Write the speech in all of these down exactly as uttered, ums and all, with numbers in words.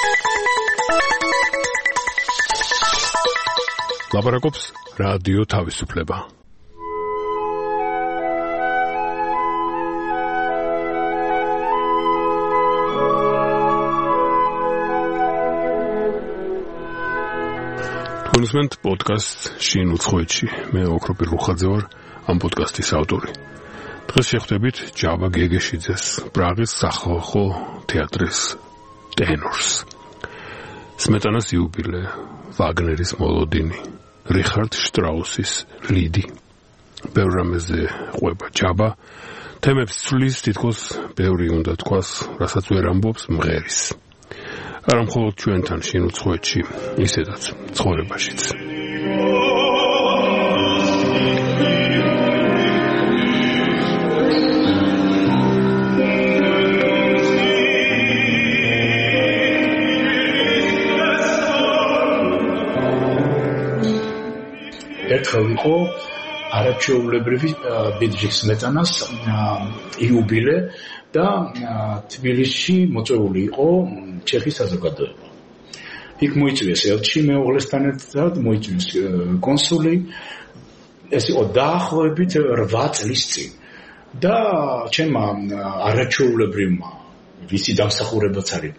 ლაპარაკობს რადიო თავისუფლება. გულისმენთ პოდკასტ შინ უცხოეთში. მე ოქროპირ ლუხაძე ვარ, ამ პოდკასტის ავტორი. დღეს შეხვდებით ჯაბა გეგეშიძეს, პრაღის სახალხო თეატრის ტენორს. სმეტანას იუბილე, ვაგნერის მოლოდინი, რიხარდ შტრაუსის ლიდი. ბევრ რამეზე ყვება ჯაბა, თემებს ცვლის, თითქოს ბევრი უნდა თქვას, რასაც ვერ ამბობს მღერის. არა მხოლოდ ჩვენთან შინ უცხოეთში, ისედაც ცხოვრებაშიც. ერთხელ იყო არაჩვეულებრივი ბედჟის მეტანას იუბილე და თბილისში მოწვეული იყო ჩეხის საზოგადოება. იქ მოიწვიეს ელჩი მეუღლესთან ერთად, მოიწვიეს კონსული. ეს იყო დაახლოებით რვა წლის წინ. და ჩემმა არაჩვეულებრივმა ვიცი დამსახურებაც არის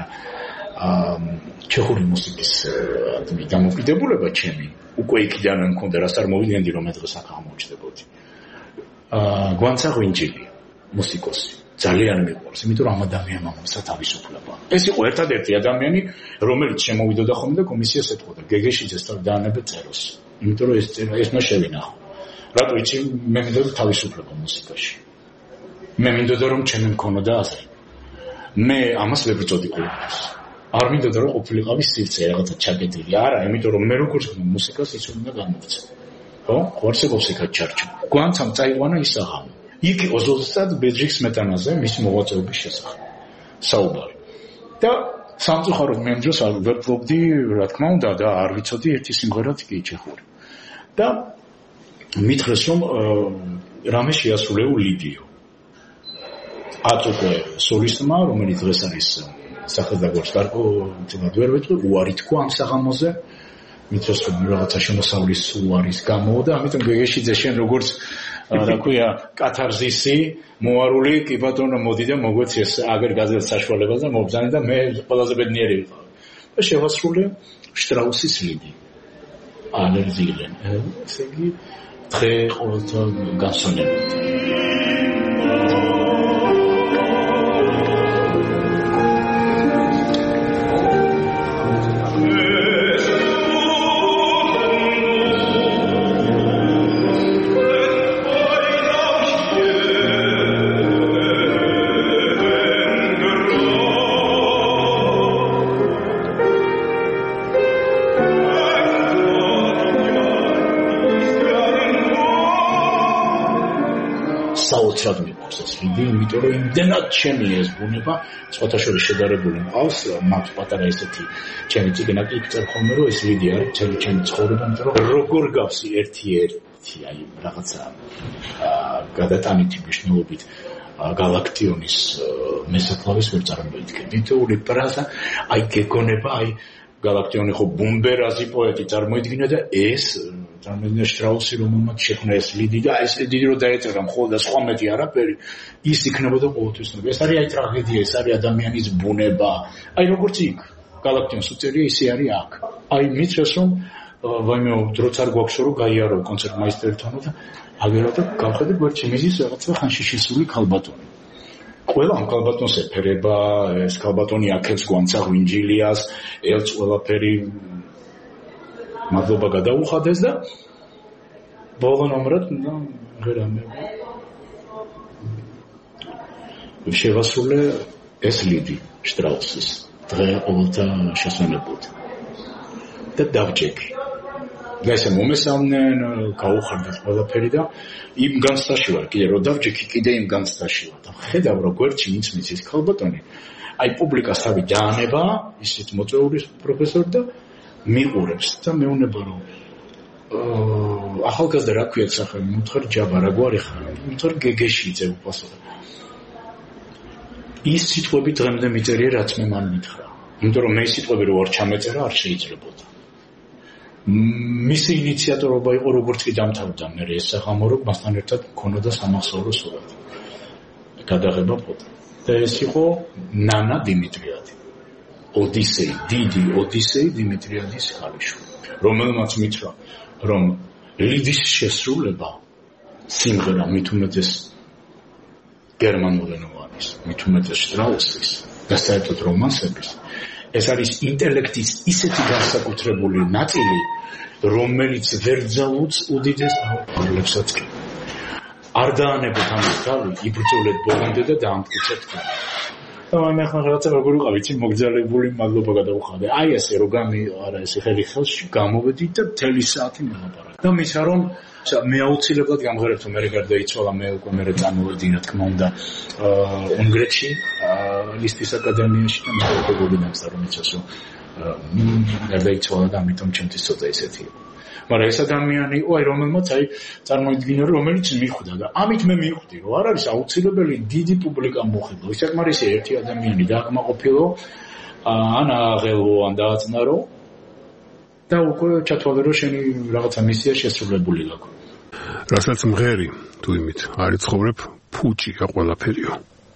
ჩეხური მუსიკის დამოკიდებულება ჩემი. უკვე იქიდან მქონდა, რაც არ მოვიდნენ რომ მე დღეს აქ აღმოჩნდებოდი. აა გვანცა ღვინჯილი, მუსიკოსი. ძალიან მიყვარს, იმიტომ რომ ამ ადამიანმა მომსა თავისუფლება. ეს იყო ერთადერთი ადამიანი, რომელიც შემოვიდოდა ხოლმე და კომისიას ეთყოდა, გეგეშიძეს დაანებეთ წეროს. იმიტომ რომ ეს წერა ეს მას შევინახო. რატო იცი, მე მინდოდა თავისუფლება მუსიკაში. მე მინდოდა რომ ჩემი მქონოდა აზრი. მე ამას ვერ ვწოდი ყოველთვის. არ მინდოდა რომ ყოფილიყავი სივრცე რაღაცა ჩაკეტილი. არა, იმიტომ რომ მე როგორც მუსიკას ის უნდა გამოვცე. ხო? ხوارსეგობს იქა ჩარჩო. გვანცამ წაიყვანა ის აღამო. იქ იყო ზუსტად ბედჟის მეტანაზე მის მოღვაწეობის შესახებ. საუბარი. და სამწუხაროდ მე ამჯერად არ ვფლობდი, რა თქმა უნდა, და არ ვიცოდი ერთი სიმღერაც კი ჩეხური. და მითხრეს რომ რამე შეასრულეო ლიდიო. აწუყე სოლისტმა, რომელიც დღეს არის სახელდაგვარს გარკვეულ თემად ვერ ვეთქვი, უარი თქვა ამ საღამოზე. მითხრეს რომ რაღაცა შემოსავლის უარის გამო და ამიტომ გეგეშიძე შენ როგორც რა ქვია კათარზისი მოარული კი ბატონო მოდი და მოგვეცი ეს აგერ გაზეთ საშუალებას და მობზანე და მე ყველაზე ბედნიერი ვიყავ. და შევასრულე შტრაუსის ლიდი. ალერზილენ. ესე იგი დღე ყოველთვის გასონებთ. საოცრად მიყვარს ეს ლიდი, იმიტომ რომ იმდენად ჩემი ეს ბუნება, სხვათა შორის შედარებული მყავს, მაქვს პატარა ესეთი ჩემი წიგნა კი იქ წერ ხოლმე რომ ეს ლიდი არის ჩემი ჩემი ცხოვრება, იმიტომ რომ როგორ გავს ერთი-ერთი, აი რაღაცა გადატანითი მნიშვნელობით გალაქტიონის მესაფლავის ვერ წარმოიდგენ. თითოეული ფრაზა, აი გეგონება, აი გალაქტიონი ხო ბუმბერაზი პოეტი წარმოიდგინა და ეს წარმოიდგინა შტრაუსი რომელმაც შექმნა ეს ლიდი და ეს ლიდი რო დაეწერა მხოლოდ და სხვა მეტი არაფერი ის იქნებოდა ყოველთვის ნუ ეს არის აი ტრაგედია ეს არის ადამიანის ბუნება აი როგორც იქ გალაქტიონს უწერია ისე არის აქ აი მითხრეს რომ ვაიმე დროც არ გვაქვს რომ გაიარო კონცერტმაისტერთან და აგერა და გავხედე გვერდში მიზის რაღაცა ხანში შესული ქალბატონი ყველა ამ ქალბატონს ეფერება ეს ქალბატონი აქებს გვანცა ღვინჯილიას ელს ყველაფერი მადლობა გადაუხადეს და ბოლო ნომრად და ღერამე შევასრულე ეს ლიდი შტრაუსის დღე ყოველთა შესვენებოდ და დავჭექი და ესე მომესალმნენ გაუხარდეთ ყველაფერი და იმ განცდაში ვარ კიდე რომ დავჭექი კიდე იმ განცდაში ვარ და ხედავ რომ გვერდში მიცმის ის ქალბატონი აი პუბლიკას თავი დაანება ისიც მოწვეული პროფესორი და მიყურებს და მეუნება რომ ახალგაზრდა რა ქვია სახელი მუთხარ ჯაბა რა გვარი ხარ მუთხარ გეგეშიძე უპასუხა ის სიტყვები დღემდე მიწერია რაც მე მან მითხრა იმიტომ რომ მე სიტყვები რო არ ჩამეწერა არ შეიძლებოდა. მისი ინიციატორობა იყო როგორც კი დამთავრდა მე ეს საღამო რომ მასთან ერთად მქონოდა სამახსოვრო სურათი. გადაღება ფოტო. და ეს იყო ნანა დიმიტრიადი. ოდისეი, დიდი ოდისეი დიმიტრიადის ქალიშვილი. რომელმაც მითხრა რომ ლიდის შესრულება სიმღერა მით უმეტეს გერმანულენოვანის, მით უმეტეს შტრაუსის და საერთოდ რომანსების ეს არის ინტელექტის ისეთი განსაკუთრებული ნაწილი, რომელიც ვერ ძალუძს უდიდეს ავტორებსაც კი. არ დაანებოთ ამის თავი, იბრძოლეთ ბოლომდე და დაამტკიცეთ თქვენ. და მე ახლა რაღაცა როგორ ვიყავ, იცი, მოგძალებული მადლობა გადავუხადე. აი ესე რო გამი არა ესე ხელი ხელში გამოვედით და მთელი საათი მოლაპარაკე. და მისა რომ მე აუცილებლად გამღერებ თუ მე გარდაიცვალა მე უკვე მე წამოვედი რა თქმა უნდა უნგრეთში ლისტის აკადემიაში და მე უკვე გოგინებს და რომ იცას რომ გარდაიცვალა და ამიტომ ჩემთვის ცოტა ისეთი იყო. მაგრამ ეს ადამიანი იყო აი რომელმაც აი წარმოიდგინა რომელიც მიხვდა და ამით მე მიხვდი რომ არ არის აუცილებელი დიდი პუბლიკა მოხიბლო. ის საკმარისია ერთი ადამიანი დააკმაყოფილო ან აღელო ან დააწნარო და უკვე ჩათვალე რომ შენი რაღაცა მისია შესრულებული გაქვს. რასაც მღერი თუ იმით არ იცხოვრებ ფუჭია ყველაფერიო.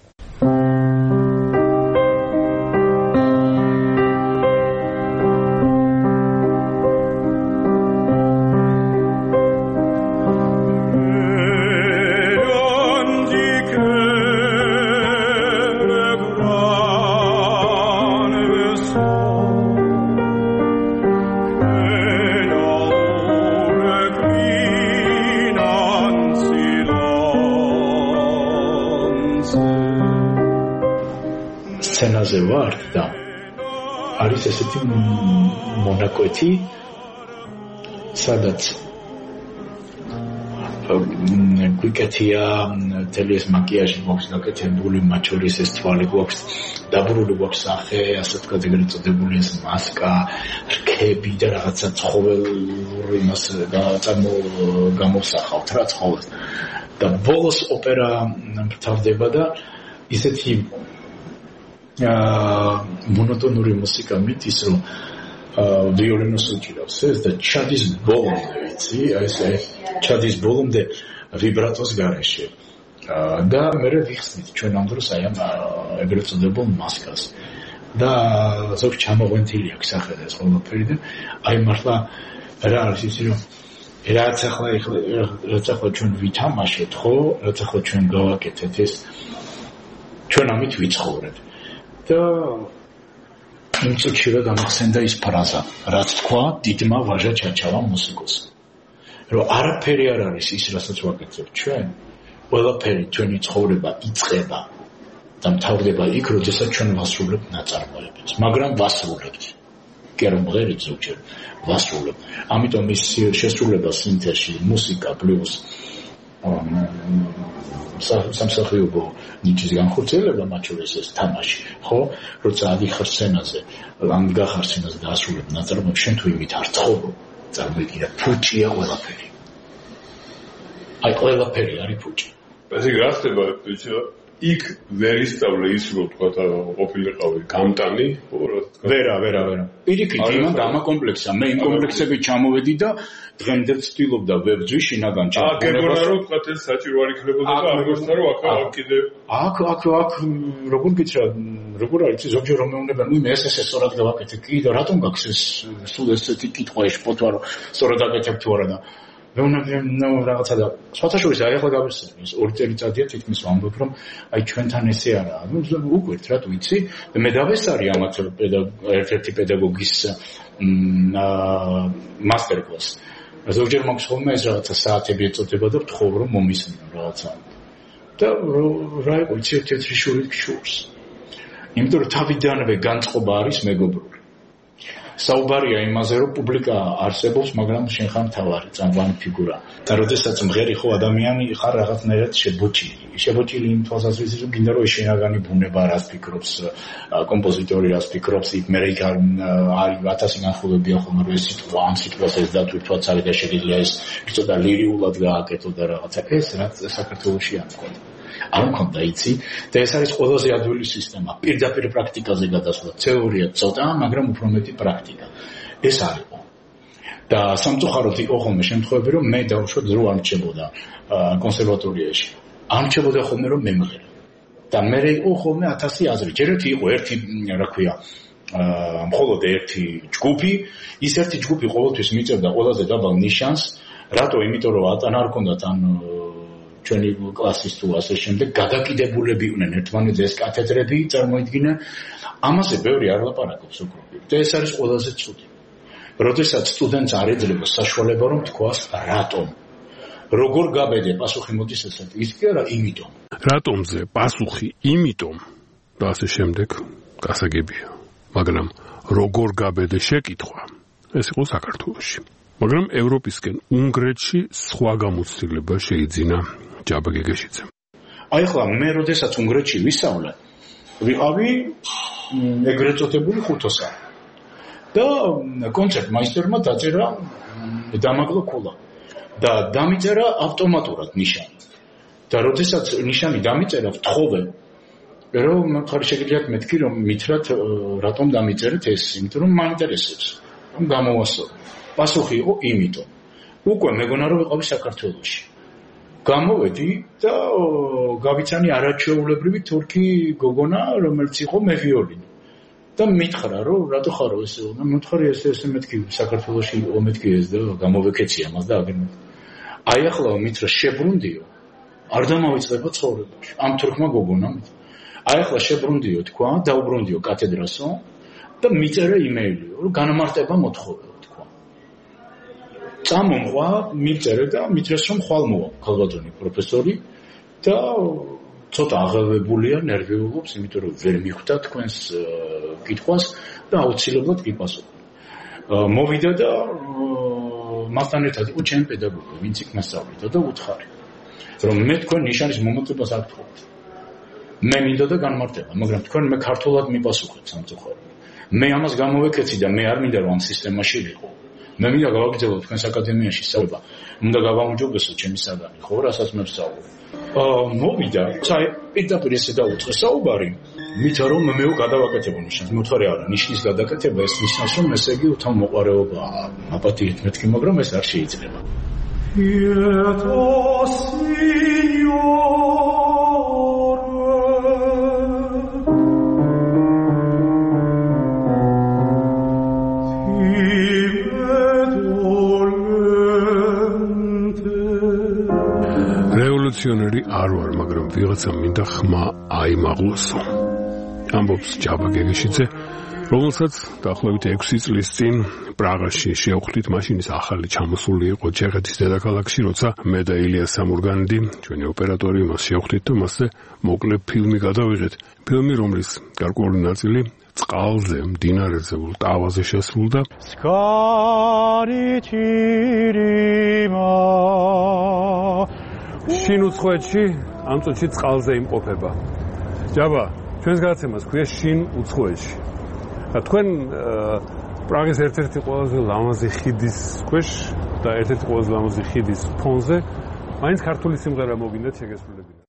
სცენაზე ვარ და არის ესეთი მონაკვეთი სადაც გვიკეთია მთელი ეს მაკიაჟი გვაქვს გაკეთებული, მათ შორის ეს თვალი გვაქვს დაბრუნებული გვაქვს სახე, ასეთ კატეგორიად წოდებული ეს მასკა, რქები და რაღაცა ცხოველური იმას გამოსახავთ რა ცხოველს. და ბოლოს ოპერა მთავრდება და ისეთი მონოტონური მუსიკა მიდის რომ ვიოლინოს უჭირავს ეს და ჩადის ბოლომდე ვიცი ეს ჩადის ბოლომდე ვიბრატოს გარეშე და მე ვიხსნით ჩვენ ამ დროს აი ამ ეგრეთ წოდებულ მასკას და ზოგ ჩამოღვენთილი აქვს სახე და ეს ყველაფერი და აი მართლა რა არის ისი რომ რაც ახლა რაც ახლა ჩვენ ვითამაშეთ ხო რაც ახლა ჩვენ გავაკეთეთ ეს ჩვენ ამით ვიცხოვრეთ და იმ წუთში რა გამახსენდა ის ფრაზა რაც თქვა დიდმა ვაჟა ჩაჩავა მუსიკოსს რომ არაფერი არ არის ის რასაც ვაკეთებ ჩვენ ყველაფერი ჩვენი ცხოვრება იწყება და მთავრდება იქ როდესაც ჩვენ ვასრულებთ ნაწარმოებებს მაგრამ ვასრულებთ კი არ მღერით ზოგჯერ ვასრულებთ ამიტომ ის შესრულება სინთეზში მუსიკა პლუს სამსახიობო ნიჭის განხორციელება მათ შორის ეს თამაში ხო როცა ადიხარ სცენაზე ან გახარ სცენაზე და ასრულებ ნაწარმოებს შენ თუ იმით არ ცხოვრობ წარმოიდგინე ფუჭია ყველაფერი აი ყველაფერი არის ფუჭი ესე რა ხდება ბიჭო იქ ვერ ისწავლე ის რომ თქვა ყოფილიყავი გამტანი ვერა ვერა ვერა პირიქით იმან გამაკომპლექსა მე იმ კომპლექსებით ჩამოვედი და დღემდე ვცდილობდა ვებძვი შინაგან ჩამოყენებას აა გეგონა რომ თქვა ეს საჭირო არ იქნებოდა და ამგვარსა რომ აქ კიდე აქ აქ აქ როგორ გითხრა როგორ არის ზოგჯერ რომ მეუბნება ნუ მე ეს ესე სწორად გავაკეთე კი და რატომ გაქვს ეს სულ ესეთი კითხვა ეს ფოტო რომ სწორად აკეთებ თუ არა და მე უნდა ნუ რაღაცა და სხვათაშორის აი ახლა გავიხსენე ეს ორი წელიწადია თითქმის ვამბობ რომ აი ჩვენთან ესე არაა ნუ უკვირთ რა თუ იცი მე დავესარი ამათ ერთ-ერთი პედაგოგის მასტერ კლასი ზოგჯერ მაქვს ხოლმე ეს რაღაცა საათები ეწოდება და ვთხოვ რომ მომისმინო რაღაცა და რა იყო იცი ერთ-ერთი შური გშურს იმიტომ რომ თავიდანვე განწყობა არის მეგობრული საუბარია იმაზე რომ პუბლიკა არსებობს მაგრამ შენ ხარ მთავარი წამყვანი ფიგურა და როდესაც მღერი ხო ადამიანი ხარ რაღაცნაირად შებოჭილი შებოჭილი იმ თვალსაზრისით რომ გინდა რომ შინაგანი ბუნება რას ფიქრობს კომპოზიტორი რას ფიქრობს იქ მე იქ არის ათასი განხილვებია ხოლმე რომ ეს სიტყვა ამ სიტყვას ეს დათვირთვაც არის და შეიძლება ეს ცოტა ლირიულად გააკეთო და რაღაცა ეს რაც საქართველოში არ მქონდა არ მქონდა იცი და ეს არის ყველაზე ადვილი სისტემა პირდაპირ პრაქტიკაზე გადასვლა თეორია ცოტა მაგრამ უფრო მეტი პრაქტიკა ეს არისო და სამწუხაროდ იყო ხოლმე შემთხვევები რომ მე დავუშვათ რო არ მრჩებოდა კონსერვატორიაში არ მრჩებოდა ხოლმე რომ მემღერა და მე იყო ხოლმე ათასი აზრი ჯერ ერთი იყო ერთი რა ქვია მხოლოდ ერთი ჯგუფი ის ერთი ჯგუფი ყოველთვის მიწევდა ყველაზე დაბალ ნიშანს რატო იმიტომ რომ ატან არ ქონდათ ან ჩვენი კლასის თუ ასე შემდეგ გადაკიდებულები იყვნენ ერთმანეთზე ეს კათედრები წარმოიდგინა ამაზე ბევრი არ ლაპარაკობს უფრო და ეს არის ყველაზე ცუდი როდესაც სტუდენტს არ ეძლევა საშუალება რომ თქვას რატომ როგორ გაბედე პასუხი მოდის ესეთი ის კი არა იმიტომ რატომზე პასუხი იმიტომ და ასე შემდეგ გასაგებია მაგრამ როგორ გაბედე შეკითხვა ეს იყო საქართველოში მაგრამ ევროპისკენ უნგრეთში სხვა გამოცდილება შეიძინა ჯაბა გეგეშიძემ აი ახლა მე როდესაც უნგრეთში ვისწავლე ვიყავი ეგრეთ წოდებული ხუთოსა და კონცერტ მაისტერმა დაწერა დამაკლო ქულა და დამიწერა ავტომატურად ნიშანი და როდესაც ნიშანი დამიწერა ვთხოვე რომ მხარი შეგიძლიათ მეთქი რომ მითხრათ რატომ დამიწერეთ ეს იმიტომ რომ მაინტერესებს რომ გამოვასწორო პასუხი იყო იმიტომ უკვე მეგონა რომ ვიყავი საქართველოში გამოვედი და გავიცანი არაჩვეულებრივი თურქი გოგონა რომელიც იყო მევიოლინო და მითხრა რომ რატო ხარო ესე და მოთხარი ესე ესე მეთქი საქართველოში იყო მეთქი ეს და გამოვეკეცი ამას და აგერ აი ახლა მითხრა შებრუნდიო არ დამავიწყება ცხოვრებაში ამ თურქმა გოგონამ აი ახლა შებრუნდიო თქვა დაუბრუნდიო კათედრასო და მიწერა იმეილი რომ განამარტება მოთხოვე თქვა წამომყვა მიწერა და მიწერს რომ ხვალ მოვა ქალბატონი პროფესორი და ცოტა აღელვებულია ნერვიულობს იმიტომ რომ ვერ მიხვდა თქვენს კითხვას და აუცილებლად გიპასუხა მოვიდა და მასთან ერთად იყო ჩემი პედაგოგი ვინც იქ მასწავლიდა და უთხარი რომ მე თქვენ ნიშანის მომოწებას არ გთხოვთ მე მინდოდა განმარტება მაგრამ თქვენ მე ქართულად მიპასუხეთ სამწუხაროდ მე ამას გამოვეკეცი და მე არ მინდა რომ ამ სისტემაში ვიყო მე მინდა გავაგრძელო თქვენს აკადემიაში სწავლა უნდა გავაუმჯობესო ჩემი საგანი ხო რასაც მე ვსწავლობ აა მოვიდა წაი პირდაპირ ესე დაუწყე საუბარი მითა რომ მეო გადავაკეთებო ნიშანს მოთხარი არა ნიშნის გადაკეთება ეს ნიშნავს რომ ესე იგი უთანმოყარეობა აპატიით მეთქი მაგრამ ეს არ შეიძლება რევოლუციონერი არ ვარ, მაგრამ ვიღაცა მინდა ხმა აიმაღლოსო. ამბობს ჯაბა გეგეშიძე, რომელსაც დაახლოებით ექვსი წლის წინ პრაღაში შევხვდით, მაშინ ის ახალი ჩამოსული იყო ჩეხეთის დედაქალაქში, როცა მე და ილია სამურგანიდი, ჩვენი ოპერატორი მას შევხვდით და მასზე მოკლე ფილმი გადავიღეთ. ფილმი, რომლის გარკვეული ნაწილი წყალზე, მდინარეზე, ტავაზე შესრულდა. შინ უცხოეთში ამ წუთში წყალზე იმყოფება. ჯაბა, ჩვენს გადაცემას ქვია შინ უცხოეთში. თქვენ პრაღის ერთ-ერთი ყველაზე ლამაზი ხიდის ქვეშ და ერთ-ერთი ყველაზე ლამაზი ხიდის ფონზე მაინც ქართული სიმღერა მოგინდათ შეგესრულებინათ.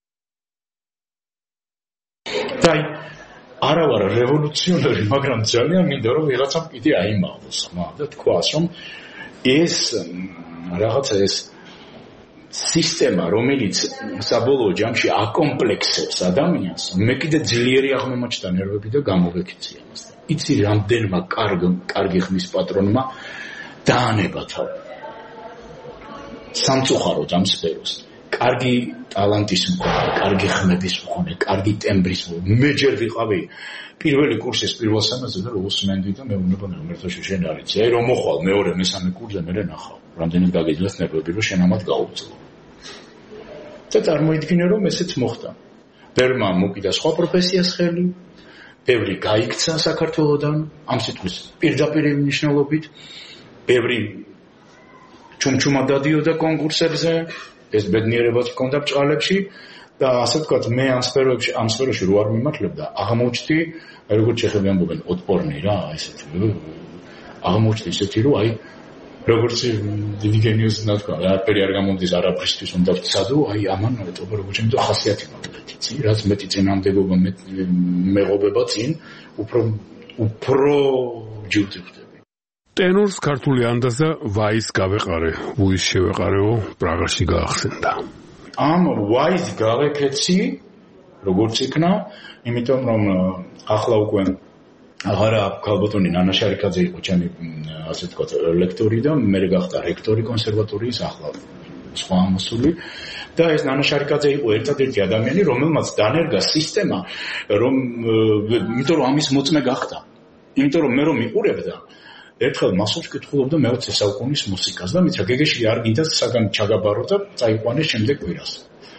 დაი არა ვარ რევოლუციონერი, მაგრამ ძალიან მინდა რომ ვიღაცამ კიდე აიმაღლოს ხმა და თქვას რომ ეს რაღაცა ეს სისტემა, რომელიც საბოლოო ჯამში აკომპლექსებს ადამიანს, მე კიდე ძლიერი აღმომაჩნდა ნერვები და გამოვეკეცი ამას. იცი რამდენმა კარგ კარგი ხმის პატრონმა დაანება თავი. სამწუხაროდ ამ სფეროს. კარგი ტალანტის მქონე, კარგი ხმების მქონე, კარგი ტემბრის მქონე. მე ჯერ ვიყავი პირველი კურსის პირველ სემესტრზე და უსმენდი და მე უნდა მერტოში შენ არიცი. აი რომ მოხვალ მეორე მესამე კურსზე მე ნახავ. რამდენად გაგიძლას ნერვები რომ შენ ამათ გაუძლო. და წარმოიდგინე რომ ესეც მოხდა. ბევრმა მოკიდა სხვა პროფესიას ხელი, ბევრი გაიქცა საქართველოდან, ამ სიტყვის პირდაპირ მნიშვნელობით, ბევრი ჩუმჩუმა დადიოდა კონკურსებზე, ეს ბედნიერებაც ჰქონდა ბჭყალებში და ასე ვთქვათ, მე ამ სფეროებში, ამ სფეროში რო არ მიმართლებდა, აღმოჩნდი, როგორც ჩეხები ამბობენ, ოტპორნი რა, ესეთი. აღმოჩნდი ისეთი, რომ აი როგორც დიდი გენიოსი ნათქვა, არაფერი არ გამოდის არაფრისთვის უნდა ვცადო, აი ამან ეტყობა როგორც იმიტომ ხასიათი მაგალითი წინ, რაც მეტი წინამდებობა, მეღობება წინ, უფრო უფრო ჯიუტი ხდები. ტენორს ქართული ანდაზა ვაის გავეყარე, ვუის შევეყარეო, პრაღაში გაახსენდა. ამ ვაის გავეკეცი, როგორც იქნა, იმიტომ რომ ახლა უკვე აღარა ქალბატონი ნანა შარიკაძე იყო ჩემი ასე ვთქვათ ლექტორი და მე გახდა რექტორი კონსერვატორიის ახლა სხვა ამოსული და ეს ნანა შარიკაძე იყო ერთადერთი ადამიანი რომელმაც დანერგა სისტემა რომ იმიტომ რომ ამის მოწმე გახდა იმიტომ რომ მე რომ მიყურებდა ერთხელ მასობს კითხულობდა მეოცე საუკუნის მუსიკას და მითხრა გეგეში არ გინდა საგან ჩაგაბარო და წაიყვანე შემდეგ კვირას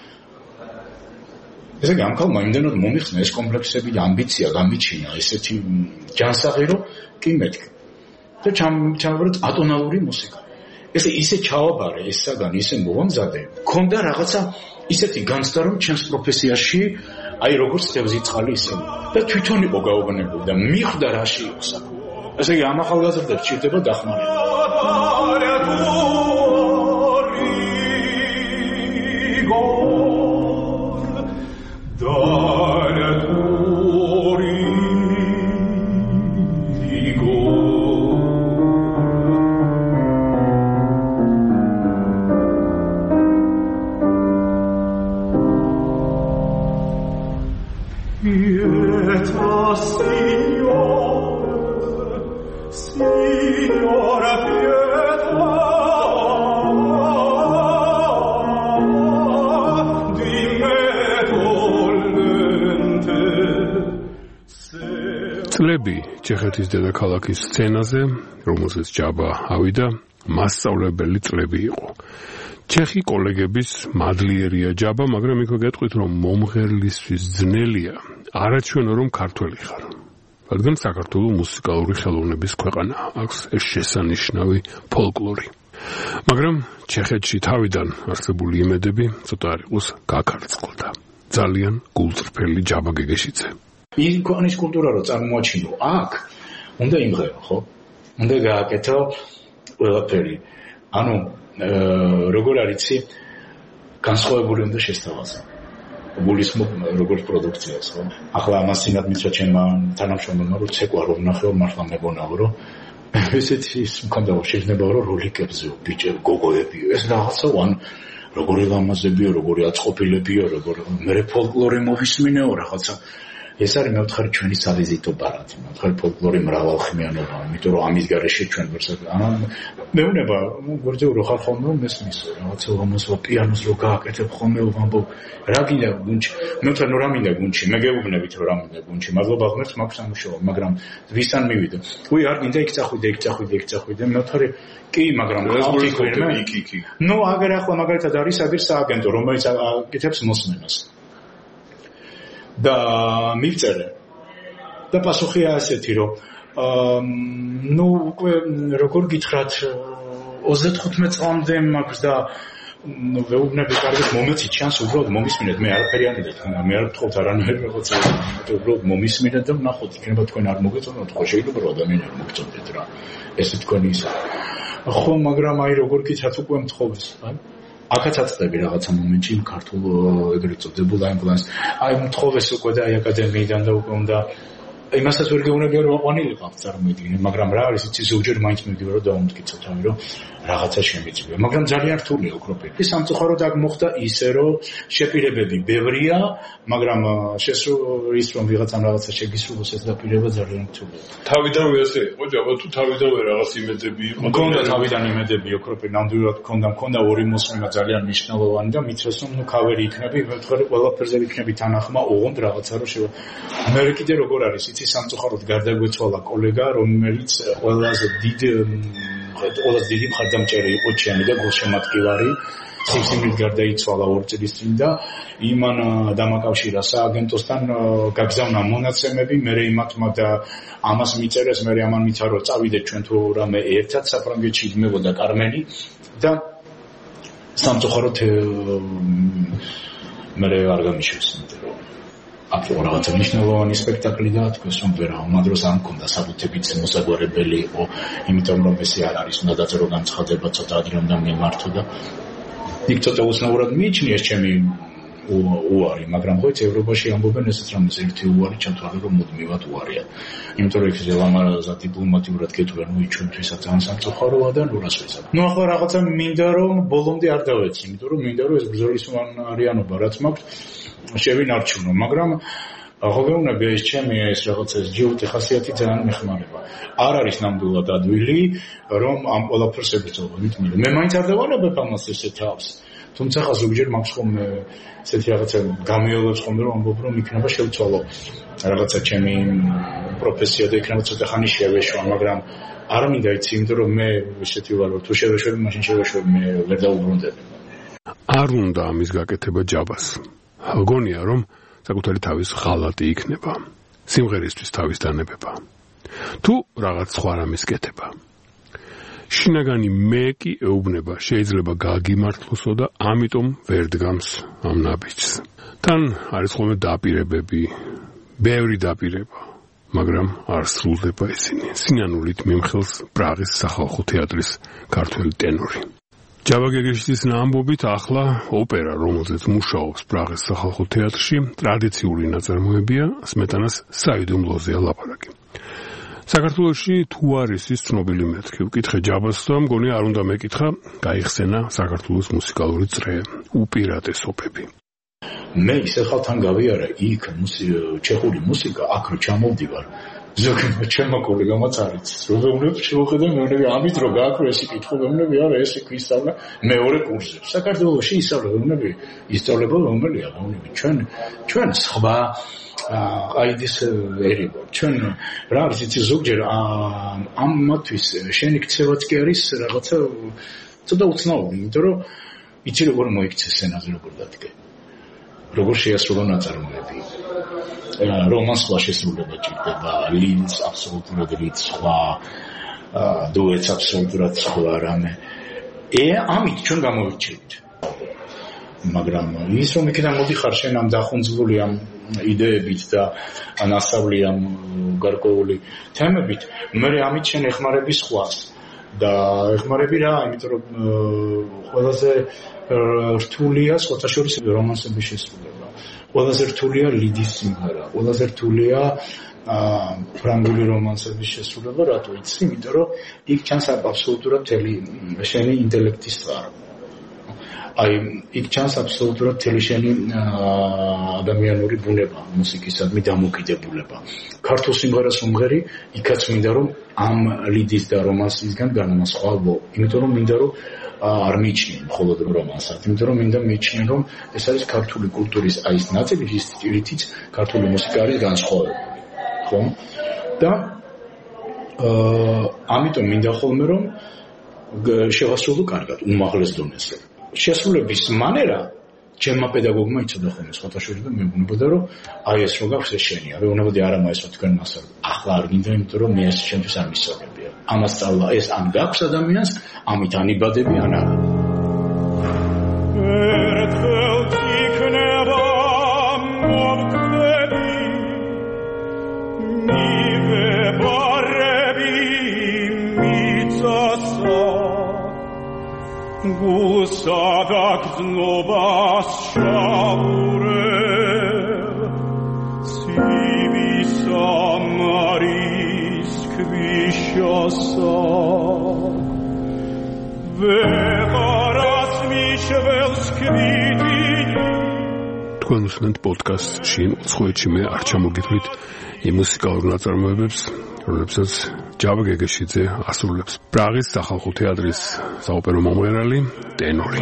ესე იგი ამ ქალმა იმდენად მომიხსნა ეს კომპლექსები და ამბიცია გამიჩინა ესეთი ჯანსაღი რომ კი მეთქი და ჩამოვარდა ატონალური მუსიკა ესე ისე ჩავაბარე ეს საგანი ისე მოვამზადე მქონდა რაღაცა ისეთი განცდა რომ ჩემს პროფესიაში აი როგორც თევზიწყალი ისე და თვითონ იყო გაუგნებული და მიხვდა რაში იყო საქმე ესე იგი ამ ახალგაზრდებს ჭირდება დახმარება წლები ჩეხეთის დედაქალაქის სცენაზე, რომელზეც ჯაბა ავიდა, მასწავლებელი წლები იყო. ჩეხი კოლეგების მადლიერია ჯაბა, მაგრამ იქ გეტყვით, რომ მომღერლისთვის ძნელია, არაჩვენო რომ ქართველი ხარ. რადგან საქართველო მუსიკალური ხელოვნების ქვეყანაა, აქვს ეს შესანიშნავი ფოლკლორი. მაგრამ ჩეხეთში თავიდან არსებული იმედები ცოტა არ იყოს გაქარწყლდა. ძალიან გულწრფელი ჯაბა გეგეშიძე. ის ქვეყნის კულტურა რო წარმოაჩინო აქ უნდა იმღერო ხო უნდა გააკეთო ყველაფერი ანუ როგორ არიცი განსხვავებული უნდა შესთავაზო გულისხმობ როგორც პროდუქციას ხო ახლა ამას წინათ მითხრა ჩემმა თანამშრომელმა რომ ცეკვა რომ ნახეო მართლა მეგონაო რომ ესეთი მქონდა შეიძლება რომ როლიკებზე ბიჭე გოგოებიო ეს რაღაცა ვან როგორი ლამაზებიო როგორი აწყობილებიო როგორ მე ფოლკლორი მოვისმინეო რაღაცა ეს არის მეოთხე ჩვენი სავიზიტო ბარათი, მეოთხე ფოლკლორი მრავალხმიანობა, იმიტომ რომ ამის გარეშე ჩვენ ვერსად მეუნება, გვერდზე რო ხარ ხოლმე რომ მესმის რაღაცა რომელსო პიანოს რო გააკეთებ ხოლმე ვამბობ, რა გინდა გუნჩი, მეოთხე ნუ რა მინდა გუნჩი, მე გეუბნებით რომ რა მინდა გუნჩი, მადლობა ღმერთს მაქვს სამუშაო, მაგრამ ვისთან მივიდო. უი არ გინდა იქ წახვიდე, იქ წახვიდე, იქ წახვიდე, მეოთხე კი, მაგრამ ხალხი ქვირმა იქ იქ. ნუ აგერ ახლა მაგალითად არის აგერ სააგენტო, რომელიც აკეთებს მოსმენას. და მივწერე და პასუხია ასეთი რომ ნუ უკვე როგორ გითხრათ ოცდათხუთმეტ წლამდე მაქვს და ნუ ვეუბნები კარგად მომეცით ჩანს უბრალოდ მომისმინეთ მე არაფერი არ მიდეთ მე არ ვთხოვთ არანაირი რაღაცა უბრალოდ მომისმინეთ და ვნახოთ იქნება თქვენ არ მოგეწონათ ხო შეიძლება რომ ადამიანი არ მოგწონდეთ რა ესე თქვენი ისა ხო მაგრამ აი როგორ გითხრათ უკვე მთხოვეს აი აქაც აწდები რაღაცა მომენტში ქართულ ეგრეთ წოდებულ აიმპლანტს აი მთხოვეს უკვე და აი აკადემიიდან და უკვე უნდა იმასაც ვერ გეუბნები რომ აყვანილიყავ წარმოიდგინე მაგრამ რა არის იცი ზოგჯერ მაინც მივდივარ რომ დავუმტკიცო თავი რომ რაღაცა შემიძლია მაგრამ ძალიან რთულია უქროპილი სამწუხაროდ აქ მოხდა ისე რომ შეპირებები ბევრია მაგრამ შესრულის რომ ვიღაცამ რაღაცა შეგისრულოს ეს დაპირება ძალიან რთულია თავიდანვე ასე იყო ჯაბა თუ თავიდანვე რაღაც იმედები იყო მქონდა თავიდან იმედები უქროპილი ნამდვილად მქონდა მქონდა ორი მოსმენა ძალიან მნიშვნელოვანი და მითხრეს რომ ნუ ქავერი იქნები ვერთხელ ყველაფერზე იქნები თანახმა ოღონდ რაღაცა რომ შევა მე კიდე როგორ არის იცი სამწუხაროდ გარდაგვეცვალა კოლეგა რომელიც ყველაზე დიდი ყველაზე დიდი მხარდამჭერი იყო ჩემი და გულშემატკივარი სიმსივნით გარდაიცვალა ორ წლის წინ და იმან დამაკავშირა სააგენტოსთან გაგზავნა მონაცემები მე იმათმა და ამას მიწერეს მე ამან მიცა რომ წავიდეთ ჩვენ თუ რამე ერთად საფრანგეთში იმებოდა კარმენი და სამწუხაროდ მე არ გამიშევს იმიტომ რომ აქ იყო რაღაცა მნიშვნელოვანი სპექტაკლი და თქვენს რომ ვერა ამ დროს არ მქონდა საბუთებიც მოსაგვარებელი იყო, იმიტომ რომ ესე არ არის, უნდა დაწერო განცხადება ცოტა ადრე უნდა მიმართო და იქ ცოტა უცნაურად მიიჩნიეს ჩემი უარი, მაგრამ ხო იცი ევროპაში ამბობენ ესეც რამეს ერთი უარი ჩემთვის რომ მუდმივად უარია. იმიტომ რომ იქ ზელამაზა დიპლომატიურად გეტყვიან, ნუ ჩვენთვისაც ძალიან სამწუხაროა და ნუ რას ვეცადე. ნუ ახლა რაღაცა მინდა რომ ბოლომდე არ დავეცი, იმიტომ რომ მინდა რომ ეს ბრძოლისმანარიანობა რაც მაქვს შევინარჩუნო, მაგრამ ხო გეუბნები ეს ჩემი ეს რაღაცა ეს ჯიუტი ხასიათი ძალიან მეხმარება. არ არის ნამდვილად ადვილი რომ ამ ყველაფერს ებრძოლო, მithmeile. მე მაინც არ დავანებებ ამას ესე თავს. თუმცა ხა ზოგჯერ მაქვს ხოლმე ესეთი რაღაცა გამიოლებს ხოლმე რომ ამბობ რომ იქნება შევცვალო რაღაცა ჩემი პროფესია და იქნება ცოტა ხანი შევეშვა, მაგრამ არ მინდა იცი, იმიტომ რომ მე ესეთი ვარ რომ თუ შევეშვები, მაშინ შევეშვები, მე ვერ დაუბრუნდები. არ უნდა ამის გაკეთება ჯაბას. გონია რომ საკუთარი თავის ღალატი იქნება, სიმღერისთვის თავის დანებება. თუ რაღაც სხვა რამის კეთება. შინაგანი მე კი ეუბნება, შეიძლება გაგიმართლოსო და ამიტომ ვერ დგამს ამ ნაბიჯს. თან არის ხოლმე დაპირებები, ბევრი დაპირება, მაგრამ არ სრულდება ისინი. სინანულით მიმხელს პრაღის სახალხო თეატრის ქართველი ტენორი. ჯავა გეგეშიძის ამბობით ახლა ოპერა, რომელზეც მუშაობს პრაღის სახალხო თეატრში, ტრადიციული ნაწარმოებია, სმეტანას საიდუმლოზეა ლაპარაკი. საქართველოში თუ არის ის ცნობილი მეთქი, ვკითხე ჯაბას და მგონი არ უნდა მეკითხა, გაიხსენა საქართველოს მუსიკალური წრე, უპირატესობები. მე ისე ხალთან გავიარა იქ ჩეხური მუსიკა, აქ რო ჩამოვდივარ, ზოგადად ჩემმა კოლეგამაც არის. როდესაც შევხედე მეუბნები ამით რო გააკრო ეს კითხვა, მეუბნები არა ეს ვისწავლა მეორე კურსზე. საქართველოში ისწავლა მეუბნები, ისწავლება რომელია, მეუბნები ჩვენ ჩვენ სხვა აიდის ერიბო. ჩვენ რა არის იცი ზოგჯერ ამათვის შენი ქცევაც კი არის რაღაცა ცოტა უცნაური, იმიტომ რომ იცი როგორ მოიქცე სცენაზე როგორ დადგე. როგორ შეასრულო ნაწარმოები. რომანს სხვა შესრულება ჭირდება, ლინს აბსოლუტურად რით სხვა, დუეტს აბსოლუტურად სხვა რამე. ე ამით ჩვენ გამოვიჩენთ. მაგრამ ის რომ იქიდან მოდიხარ შენ ამ დახუნძვრული ამ იდეებით და ანასწავლი ამ გარკვეული თემებით, მე ამით შენ ეხმარები სხვას და ეხმარები რა, იმიტომ რომ ყველაზე რთულია სხვათა შორის რომანსების შესრულება. ყველაზე რთულია ლიდის სიმღერა, ყველაზე რთულია ფრანგული რომანსების შესრულება, რატო იცი? იმიტომ რომ იქ ჩანს აბსოლუტურად მთელი შენი ინტელექტის წყარო. აი, იქ ჩანს აბსოლუტურად მთელი შენი ადამიანური ბუნება, მუსიკისადმი დამოკიდებულება. ქართულ სიმღერას უმღერი, იქაც მინდა რომ ამ ლიდის და რომანსისგან განმასხვავო, იმიტომ რომ მინდა რომ არ მიიჩნიე მხოლოდ რომანსად, იმიტომ რომ მინდა მიიჩნიე რომ ეს არის ქართული კულტურის აი ეს ნაწილი, რითიც ქართული მუსიკა არის განსხვავებული, ხო? და ამიტომ მინდა ხოლმე რომ შევასრულო კარგად, უმაღლეს დონეზე. შესრულების მანერა ჩემმა პედაგოგმა იცოდა ხოლმე სხვათა შორის და მეუბნებოდა რომ აი ეს რო გაქვს ეს შენია, მეუბნებოდი არა მაინც რა თქვენ მასწავლე. ახლა არ გინდა, იმიტომ რომ მე ეს ჩემთვის არ მისწავლებია. ამას სწავლა ეს ან გაქვს ადამიანს, ამით ანიბადები ან არა. ერთხელ იქნება მოვკვდები მივებარები მიწასა გულსადაგზნობას შაურებ ცივისა მარის ქვიშასა ვეღარას მიშველს კვიტი. თქვენ უსმენთ პოდკასტში უცხოეთში მე არ ჩამოგითვლით იმ მუსიკალურ ნაწარმოებებს, რომლებსაც ჯავა გეგეშიძე ასრულებს. პრაღის სახალხო თეატრის საოპერო მომღერალი ტენორი.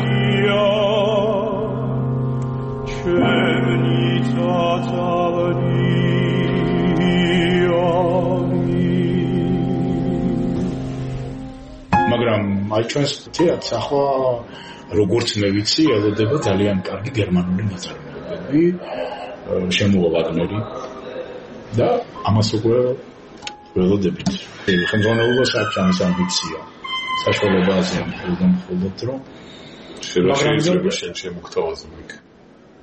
მაგრამ აი ჩვენს თეატრს ახლა როგორც მე ვიცი, ელოდება ძალიან კარგი გერმანული ნაწარმოებები, შემოვა ვაგნერი და ამას უკვე ველოდებით. ხელმძღვანელობას აქვს ამის ამბიცია. საშუალება აზია მხოლოდ მხოლოდ რომ შეიძლება შენ შემოგთავაზო იქ.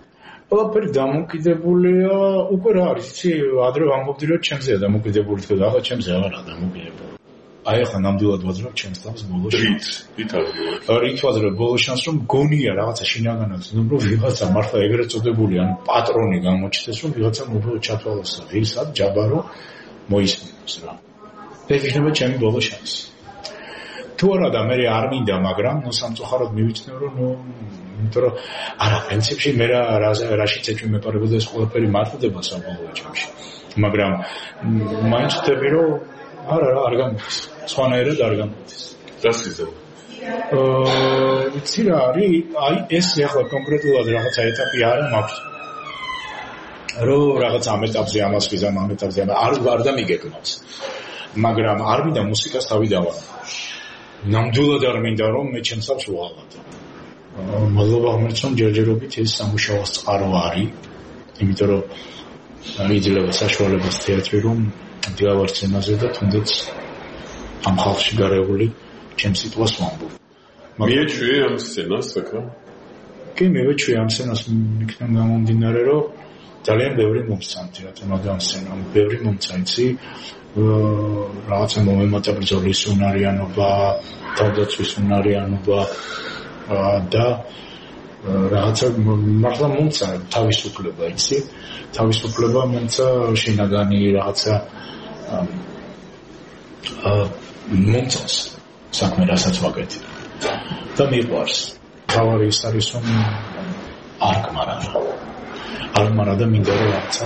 ყველაფერი დამოკიდებულია უკვე რა არის, იცი, ადრე ვამბობდი რომ ჩემზეა დამოკიდებული, თქო, ახლა ჩემზე აღარაა დამოკიდებული. აი ახლა ნამდვილად ვაძრებ ჩემს თავს ბოლოს. რით, რით აძლევ? რით ვაძრებ ბოლოს შანსს რომ გონია რაღაცა შინაგანად, რომ ვიღაცა მართლა ეგრეთ წოდებული, ან პატრონი გამოჩნდეს, რომ ვიღაცა მობილო ჩათვალოს ღირსად, ჯაბარო მოისმინოს რა. ეს იქნება ჩემი ბოლოს შანსი. თუ არა და მე არ მინდა, მაგრამ ნუ სამწუხაროდ მივიჩნევ რომ ნუ იმიტომ რომ არა პრინციპში მე რა რაშიც ეჭვი მეპარებოდა ეს ყველაფერი მართლდება საბოლოო ჯამში. მაგრამ მაინც ვთები რომ არა რა არ გამოდის. სხვანაირად არ გამოდის. დასიზო. აა ვიცი რა არის, აი ეს ახლა კონკრეტულად რაღაცა ეტაპი არა მაქვს. რომ რაღაც ამ ეტაპზე ამას ვიზამ, ამ ეტაპზე არ არ დამიგეკნავს. მაგრამ არ მინდა მუსიკას თავი დავაყო. ნამდვილად არ მინდა რომ მე ჩემსავს ვაღალატო. მადლობა ღმერთს რომ ჯერჯერობით ეს სამუშაოს წყარო არის. იმიტომ რომ იძლევა საშუალებას თეატრი რომ დიავარ სცენაზე და თუნდაც ამ ხალხში გარეული ჩემ სიტყვას ვამბობ. მიეჩვი ამ სცენას საკა? კი, მივეჩვი ამ სცენას იქნებ გამომდინარე რომ ძალიან ბევრი მომცან თეატრმა და ამ სცენამ ბევრი მომცა იცი რაღაცა მომემატა ბრძოლის უნარიანობა, თავდაცვის უნარიანობა და რაღაცა მართლა მომცა თავისუფლება იცი თავისუფლება მომცა შინაგანი რაღაცა მომცას საქმე რასაც ვაკეთებ და მიყვარს თავარი ის არის რომ არ გმარა არ გმარა და მინდა რომ რაღაცა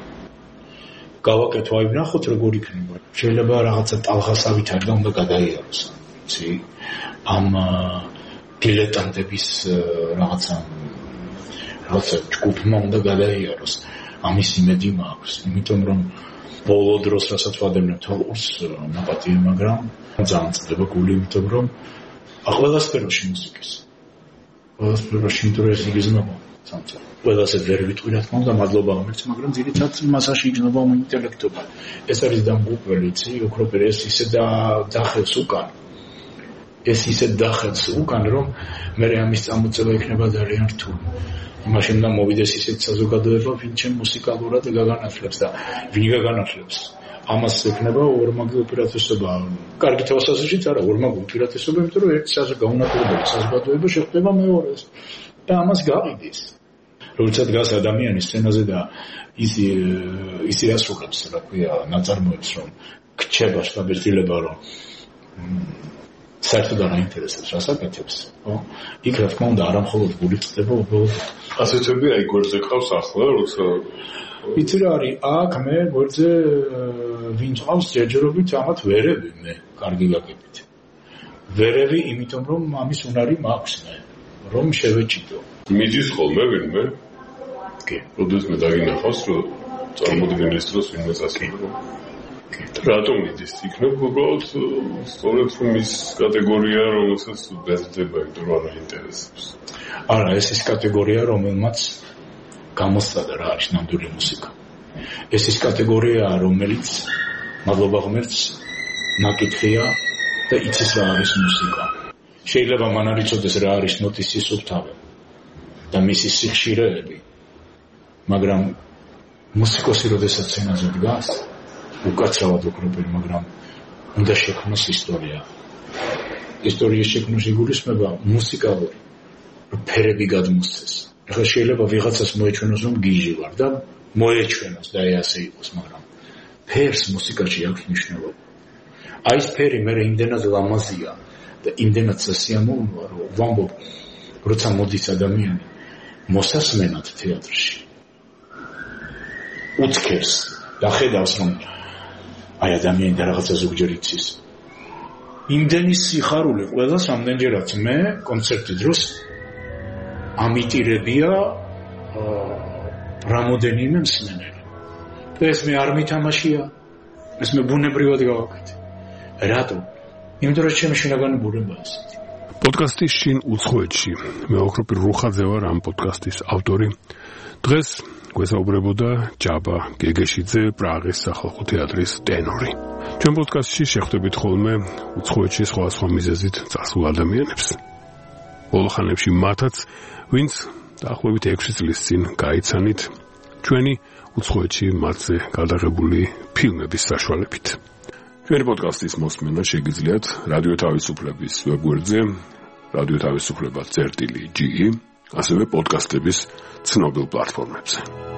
გავაკეთო აი ვნახოთ როგორ იქნება შეიძლება რაღაცა ტალღასავით არ და უნდა გადაიაროს იცი ამ დილეტანტების რაღაცა რაღაცა ჯგუფმა უნდა გადაიაროს ამის იმედი მაქვს იმიტომ რომ ბოლო დროს რასაც ვადევნებ თვალყურს ნაპატიე მაგრამ ძალიან წდება გული იმიტომ რომ ყველა სფეროში მუსიკის ყველა სფეროში ინტერესი გიზნობა სამწა ყველაზე ვერ ვიტყვი რა თქმა უნდა მადლობა ღმერთს მაგრამ ძირითადად მასაში იგზნობა ინტელექტობა ეს არის დამღუპველი იცი ოქროპერი ეს ისე და დახევს უკან ეს ისე დახევს უკან რომ მე ამის წამოწევა იქნება ძალიან რთული იმაში უნდა მოვიდეს ისეთ საზოგადოება ვინ ჩემ მუსიკალურად გაგანათლებს და ვინ გაგანათლებს ამას ექნება ორმაგი უპირატესობა კარგი თვალსაზრისით არა ორმაგი უპირატესობა იმიტომ რომ ერთი საზოგადოება საზოგადოება შეხვდება მეორეს და ამას გაყიდის როდესაც დგას ადამიანი სცენაზე და ის ის იასრულებს რა ქვია ნაწარმოებს რომ გრჩება შთაბეჭდილება რომ საერთოდ არ აინტერესებს რას აკეთებს ხო იქ რა თქმა უნდა არა მხოლოდ გული წდება უბრალოდ ასეთები აი გვერდზე ყავს ახლა როცა იცი რა არის აქ მე გვერდზე ვინ წავს ჯერჯერობით ამათ ვერები მე კარგი გაგებით ვერები იმიტომ რომ ამის უნარი მაქვს მე რომ შევეჭიდო მიდის ხოლმე ვინმე კი როდეს მე დაგინახავს რომ წარმოდგენის დროს ვინმე წასულა რატომ მიდის იქნებ უბრალოდ სწორედ რომ ის კატეგორია რომელსაც ბეზდება იმიტომ რომ არ აინტერესებს არა ეს ის კატეგორია რომელმაც გამოსცადა რა არის ნამდვილი მუსიკა ეს ის კატეგორიაა რომელიც მადლობა ღმერთს ნაკითხია და იცის რა არის მუსიკა შეიძლება მან არ იცოდეს რა არის ნოტის სისუფთავე და მისი სიხშირეები მაგრამ მუსიკოსი როდესაც სცენაზე დგას უკაცრავად ოქროპერი მაგრამ უნდა შექმნას ისტორია ისტორიის შექმნის იგულისხმება მუსიკალური ფერები გადმოსცეს ახლა შეიძლება ვიღაცას მოეჩვენოს რომ გიჟი ვარ და მოეჩვენოს და ასე იყოს მაგრამ ფერს მუსიკაში აქვს მნიშვნელობა აი ეს ფერი მე იმდენად ლამაზია და იმდენად სასიამოვნოა რომ ვამბობ როცა მოდის ადამიანი მოსასმენად თეატრში უცქერს და ხედავს რომ აი ადამიანი და რაღაცა ზოგჯერ იცის იმდენი სიხარული ყველას ამდენჯერაც მე კონცერტის დროს ამიტირებია რამოდენიმე მსმენელი და ეს მე არ მითამაშია ეს მე ბუნებრივად გავაკეთე რატო იმიტომ რომ ჩემი შინაგანი ბუნებაა ასეთი პოდკასტის შინ უცხოეთში მე ოქროპი რუხაძე ვარ ამ პოდკასტის ავტორი დღეს გვესაუბრებოდა ჯაბა გეგეშიძე პრაღის სახალხო თეატრის ტენორი ჩვენ პოდკასტში შეხვდებით ხოლმე უცხოეთში სხვადასხვა მიზეზით წასულ ადამიანებს ბოლო ხანებში მათაც ვინც დაახლოებით ექვსი წლის წინ გაიცანით ჩვენი უცხოეთში მათზე გადაღებული ფილმების საშუალებით. ჩვენი პოდკასტის მოსმენა შეგიძლიათ რადიო თავისუფლების ვებგვერდზე, რადიო თავისუფლება წერტილი ჯი, ასევე პოდკასტების ცნობილ პლატფორმებზე.